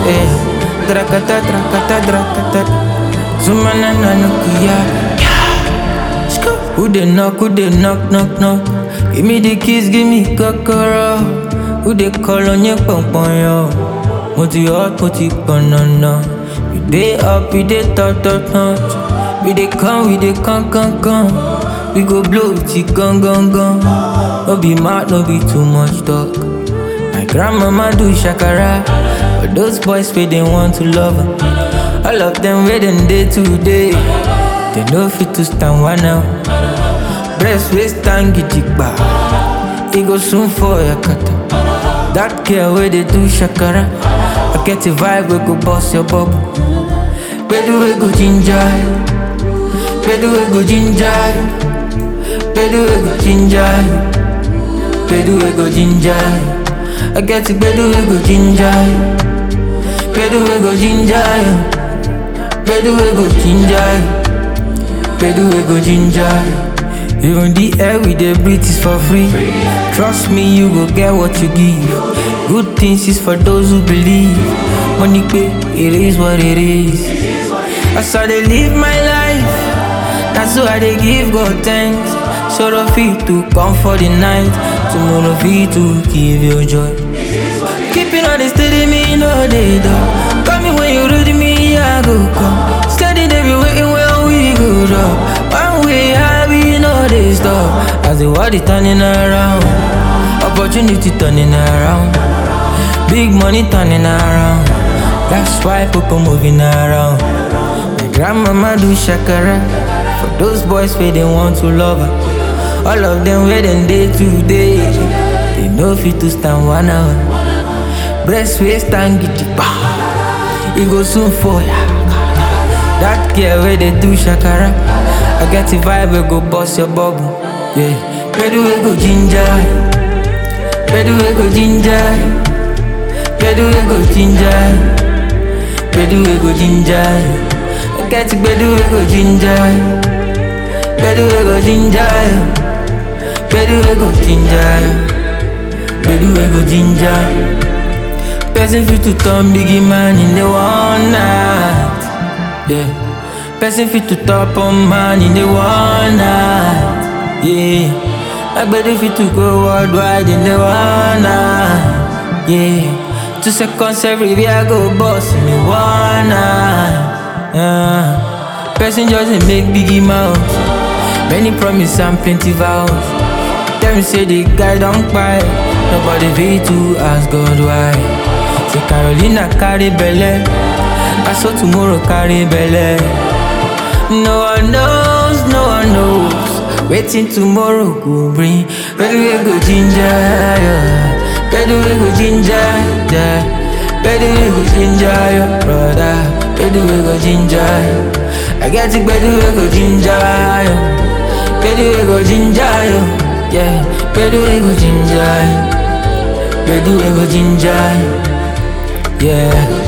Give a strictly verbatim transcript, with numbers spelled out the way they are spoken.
eh. Drakata, drakata, drakata. Zumana nanukuya. Who they knock, who they knock, knock, knock. Give me the keys, give me kokoro. Who they call on your pom pom yo? Moti hot, moti banana. We dey up, we dey touch, touch, touch. We dey come, we dey come, come, come. We go blow with it, gun, gun, gun. No be mad, no be too much talk. My grandmama do shakara, but those boys wey they want to love her. All of them where them day today. They no fit to stand one now. Breast waist and gijigba. It go soon for your kata. That girl where they do shakara. I get a vibe we go bust your bubble. Where do we go ginger? Where do we go ginger? Where do we go ginger? Where do we go ginger? I get it, where do we go ginger? Where do we go ginger? Where do we go ginger? Where do we go ginger? Even the air we dey breathe is for free. Trust me, you go get what you give. Good things is for those who believe. Money pay, it is what it is. That's how they live my life. That's why they give God thanks. Sort of feet to come for the night. Tomorrow feet to give you joy. Keeping on the steady, me no day though. Call me when you ready, me I go come. Steady, they be waiting when we go up. One way I be no they stop. As the world is turning around, opportunity turning around, big money turning around. That's why people moving around. My grandmama do shakara. For those boys where they want to love her. All of them where them day today. They no fit to stand one hour. Breast waist and gijigba. It go soon for ya. That girl where they do shakara. I get a vibe we go bust your bubble. Yeah. Where do we go ginger? Where do we go ginger? Where do we go ginger? Where do we go ginger? I get it, where do we go ginger? Where do we go ginger? Where do we go ginger? Where do we go ginger? Person fit to turn biggie man in the one night. Yeah. Person fit to top on man in the one night. Yeah. I better fit to go worldwide in the one night. Yeah. Two seconds every day I go boss in the one night. Yeah. Person just make biggie mouth. Many promise and plenty vows. Tell me say the guy don't cry. Nobody fit to ask God why. Say Carolina carry belle. I saw tomorrow carry belle. No one knows, no one knows. Waiting tomorrow go bring. Where do we go ginger? Yeah. Where do we go ginger? Yeah. Where do we go ginger, yeah, brother? Where do we go ginger? I get it, where do we go ginger? Yeah. Where do we go ginger? Yeah. Where do we go ginger? Where do we go ginger? Yeah.